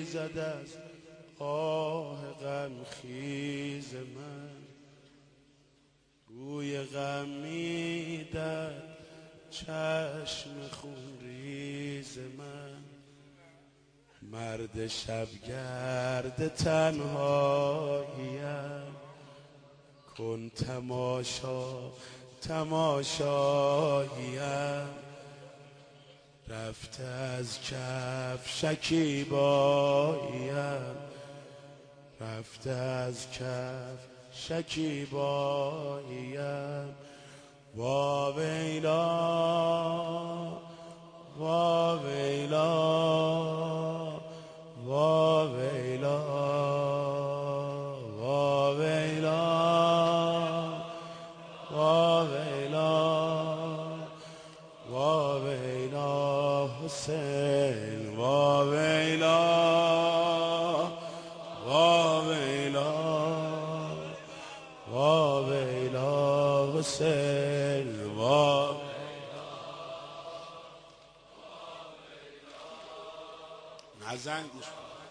میریزد از آه غمخیز من، بوی غم میدد چشم خونریز من. مرد شبگرد تنهاییم، کن تماشاییم. رفته از کف شکیباییم، رفته از کف شکیباییم. واویلا واویلا واویلا واویلا واویلا واویلا حسین واویلا واویلا واویلا حسین واویلا. نزن گوش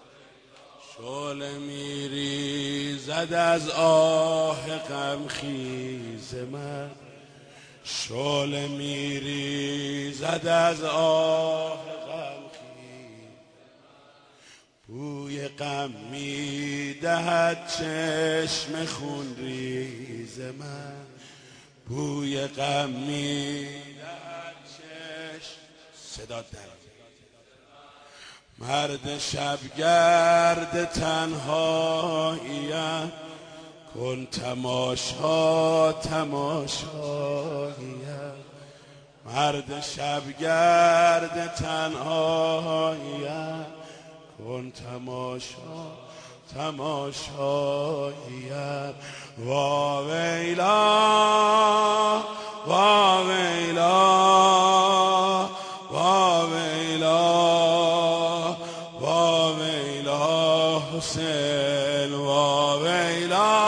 شعله میریزد از آه غمخیز من، شعله میریزد از آه غمخیز. بوی غم میدهد چشم خونریز من، بوی غم میدهد چشم. صدا در مرد شبگرد تنهاییم، کن تماشاییم. مرد شبگرد تنهاییم، کن تماشاییم. واویلا واویلا واویلا واویلا حسین واویلا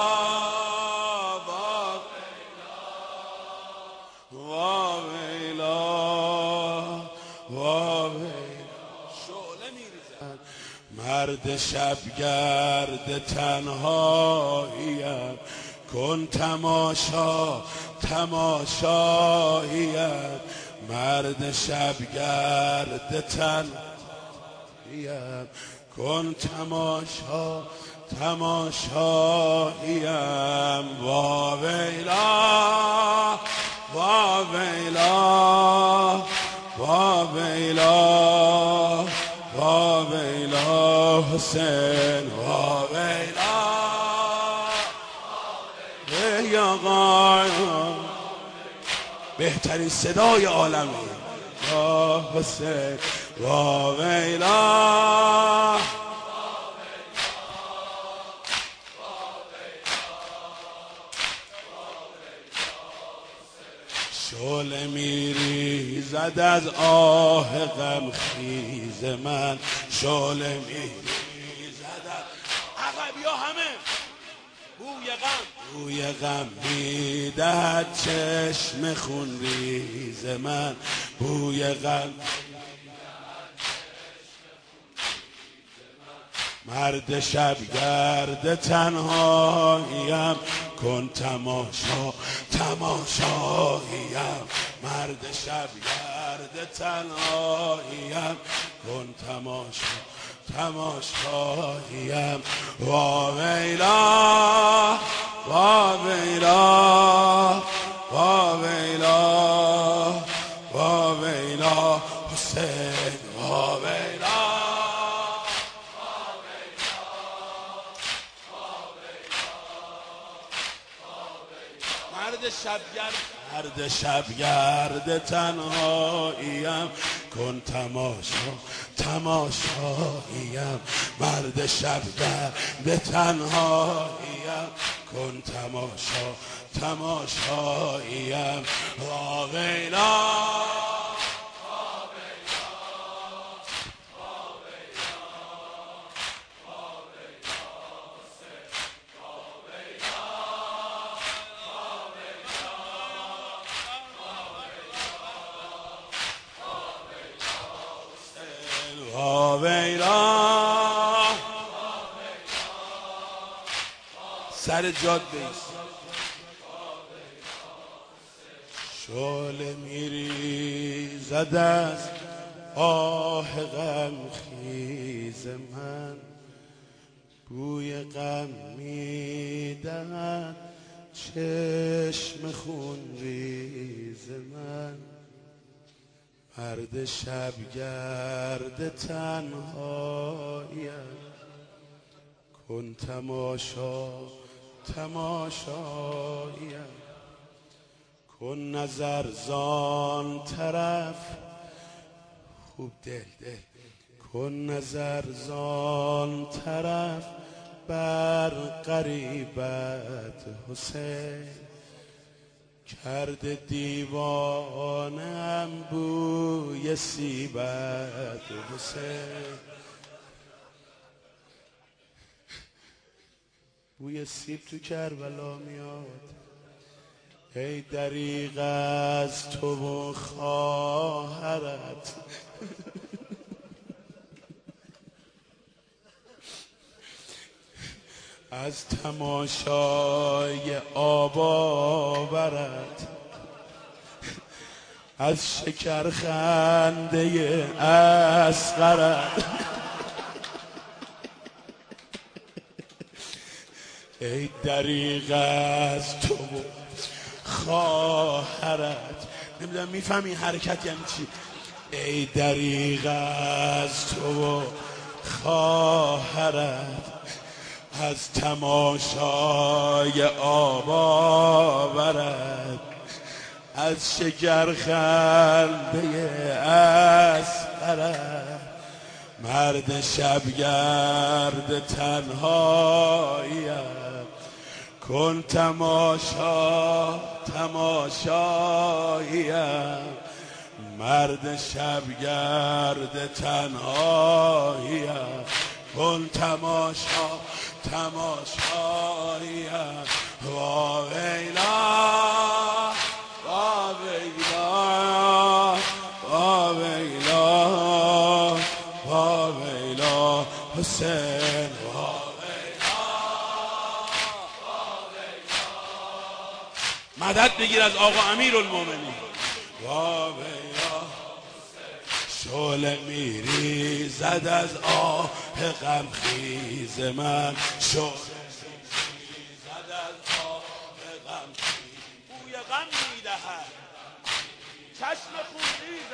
واویلا واویلا. شعله میریزد مرد شبگرد تنهاییم، کن تماشاییم. مرد شبگرد تنهاییم، کن تماشاییم. واویلا واویلا واویلا واویلا حسین واویلا. ای آقا بهترین صدای عالمه یا حسین واویلا. شعله میریزد از آه غمخیز من، شعله میریزد از عقب یا همه. بوی غم میدهد چشم خونریز من، بوی غم. مرد شبگرد تنهاییم، کن تماشاییم. مرد شبگرد تنهاییم، کن تماشاییم. واویلا واویلا واویلا واویلا حسین واویلا. مرد شبگرد تنهاییم، کن تماشاییم. مرد شبگرد تنهاییم، کن تماشاییم. واویلا واویلا سر جاد بیست. شعله میریزد از آه غم خیز من، بوی غم میدهد چشم خون ریز من. مرد شبگرد تنهاییم، کن تماشا تماشاییم. کن نظر زان طرف خوب دل کن نظر زان طرف بر غریبت حسین. کرده دیوانم بوی سیبت حسین. بوی سیب تو کربلا میاد، ای دریغ از تو و خواهرت. از تماشای آب آورد، از شکر خنده اصغرت. ای دریغ از تو و خواهرت. نمیدونم میفهمی حرکت یعنی چی؟ ای دریغ از تو و خواهرت، از تماشای آب آورد، از شکر خنده اصغرت. مرد شبگرد تنهاییم، کن تماشا تماشاییم. مرد شبگرد تنهاییم، کن تماشا تماشاییم. وا ویلا وا ویلا وا ویلا وا ویلا حسین. وا ویلا وا ویلا. مدد بگیر از آقا امیرالمومنین. وا ویلا. شعله میریزد از آه غم خیز من، شعله میریزد از آه غم خیز. بوی غم میدهد چشم خونریز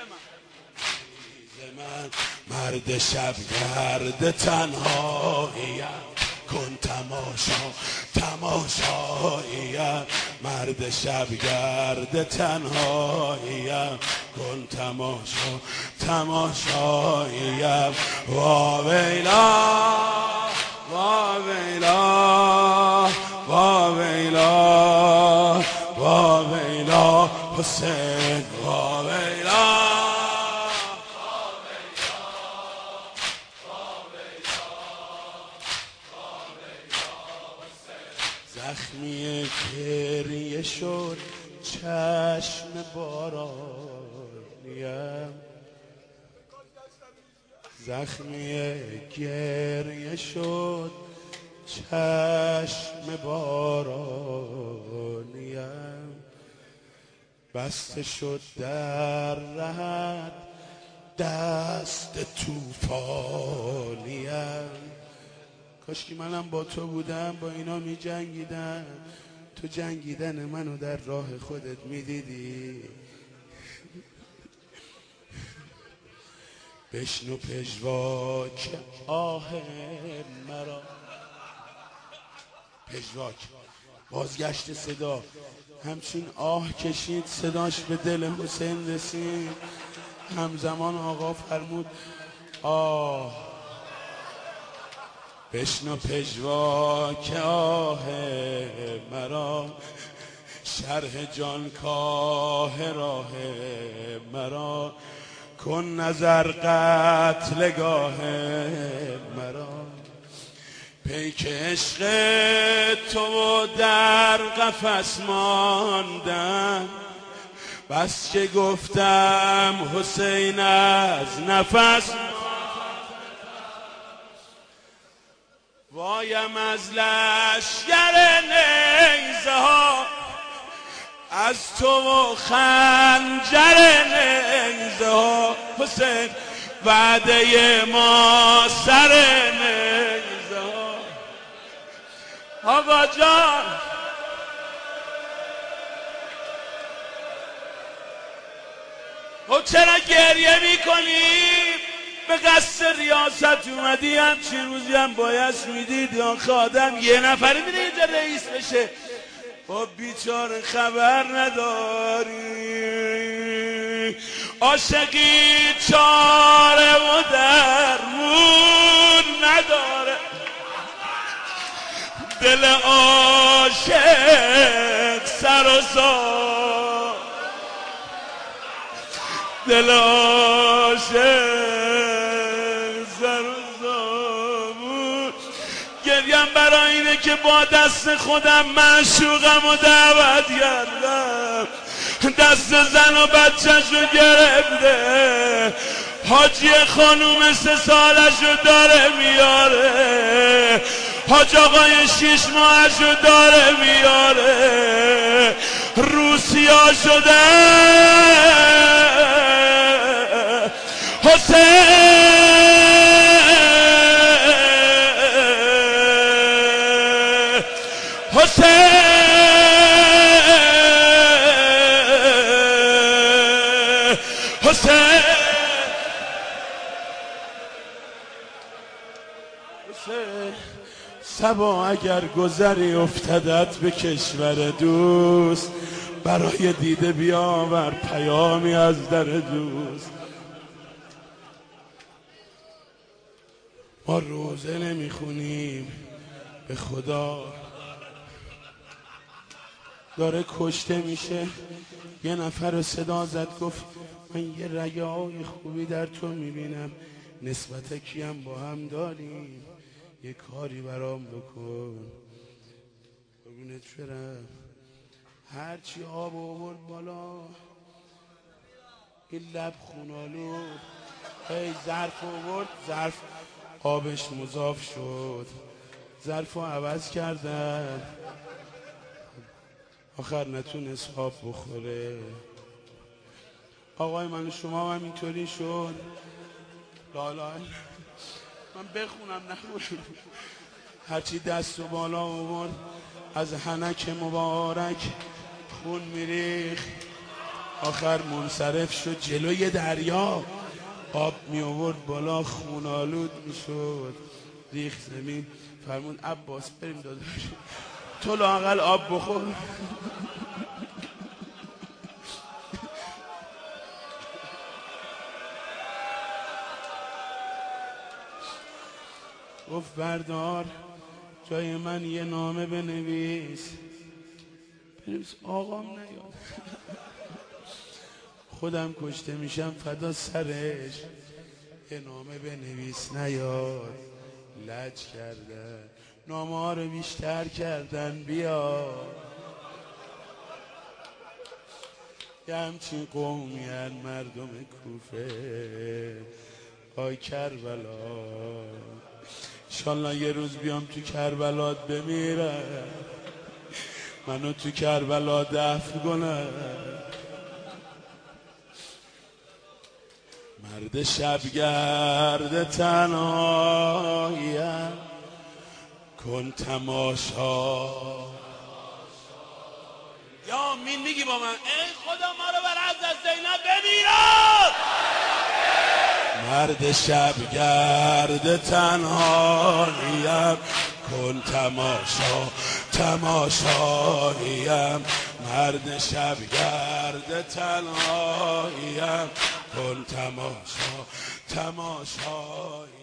من. مرد شبگرد تنهاییم، کن تماشا تماشاییم. مرد شبگرد تنهاییم، کن تماشا تماشاییم. وا ویلا وا ویلا وا ویلا وا ویلا حسین. وا ویلا. زخمی گریه شد چشم بارانیم، زخمی گریه شد چشم بارانیم. بسته شد در رهت دست توفانیم. کاشکی منم با تو بودم، با اینا می جنگیدم، تو جنگیدن منو در راه خودت می دیدی. بشنو پژواک آه مرا. پژواک بازگشت صدا، همچون آه کشید صداش به دل حسین رسید. همزمان آقا فرمود آه. بشنو پژواک آه مرا، شرح جان کاه راه مرا. کن نظر قتلگاه مرا. پیک عشق تو در قفس ماندم، بس که گفتم حسین از نفس. وایم از لشگر نیزه ها، از تو و خنجر نیزه ها. حسین وعده ما سر نیزه ها. آقا جان چرا گریه میکنی؟ به قصد ریاست اومدی، همچی روزی هم باید میدید یا خادم یه نفره میده اینجا رئیس بشه. با بیچاره خبر نداری، عاشقی چاره و درمون نداره. دل عاشق سر و سار، دل عاشق سر و سامون. گریم برای اینه که با دست خودم معشوقم و دعوت کردم، دست زن و بچه‌شو گرفته، حاجی خانوم 3 سالشو داره میاره، حاج آقای 6 ماهشو داره میاره، روسیا شده حسین صبا اگر گذری افتدت به کشور دوست، برای دیده بیاور پیامی از در دوست. ما روزه نمیخونیم به خدا، داره کشته میشه. یه نفر رو صدا زد گفت من یه رگه‌های خوبی در تو میبینم، نسبت کیم با هم داریم، یه کاری برام بکن. ببینت فرم هرچی آب آورد بالا، این لب خونالو، هی ظرف آورد، ظرف آبش مضاف شد، ظرف رو عوض کردن، آخر نتونست آب بخوره. آقای من شما هم اینطوری شد. لالا من بخونم نخونم، هرچی دست و بالا آورد از حنک مبارک خون میریخت، آخر منصرف شد جلوی دریا، آب می آورد بالا، خون آلود میشد، ریخ زمین. فرمود عباس بریم داداش تو لااقل آب بخور. گفت بردار جای من یه نامه بنویس. آقام نیاد خودم کشته میشم فدا سرش، یه نامه بنویس نیاد. لج کردن، نامه ها رو بیشتر کردن، بیا یه همچین قومیان مردم کوفه. آی کربلا انشالله یه روز بیام تو کربلات بمیرم، منو تو کربلا دفن کنم. مرد شبگرد تنهاییم کن تماشا. یا امین میگی با من ای خدا ما رو بر حضرت زینب بمیراد. مرد شبگرد تنهاییم کن تماشا، تماشاییم. مرد شبگرد تنهاییم کن تماشا، تماشاییم.